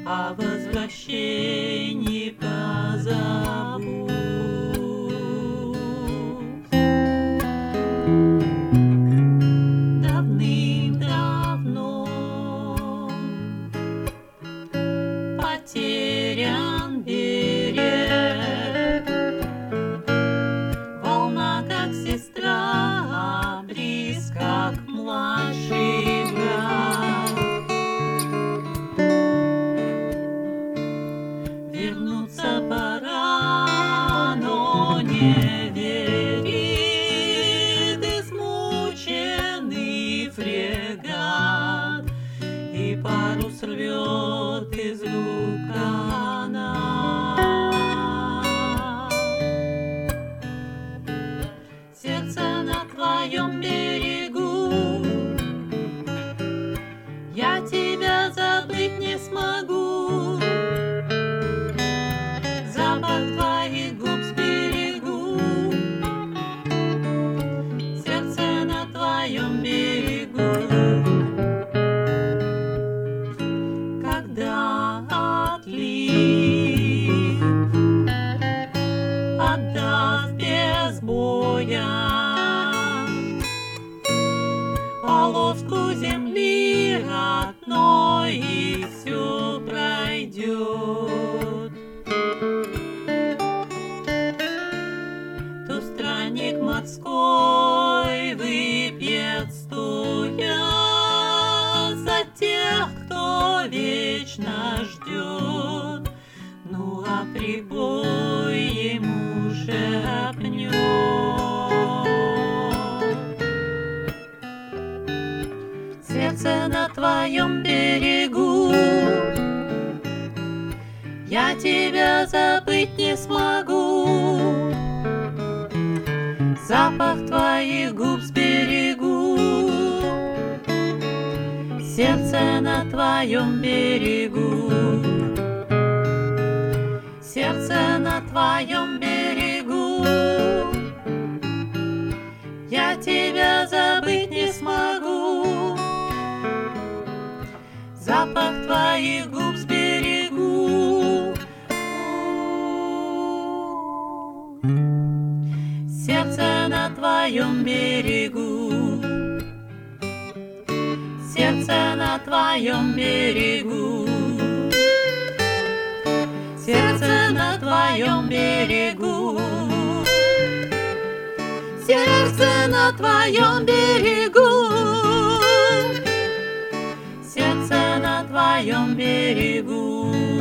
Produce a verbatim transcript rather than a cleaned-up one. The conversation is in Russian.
о возвращении позову. Давным-давно потерян берег, волна, как сестра, близко к младший брат. Вернуться пора, но не верит измученный фрегат, и парус рвет из рук канат. Сердце на твоем берегу, я тебя забыть не смогу. Запах твоих губ сберегу, сердце на твоем берегу. Когда отлив отдаст без боя полоску земли родной, и все пройдет, то странник морской выпьет стоя за тех, кто вечно ждет. Ну а прибой ему шепнет: сердце на твоем берегу, я тебя забыть не смогу. Запах твоих губ сберегу, сердце на твоем берегу, сердце на твоем берегу, я тебя забыть не смогу. Запах твоих губ сберегу, сердце на твоем берегу, сердце на твоем берегу, сердце на твоем берегу, сердце на твоем берегу, сердце на твоем берегу.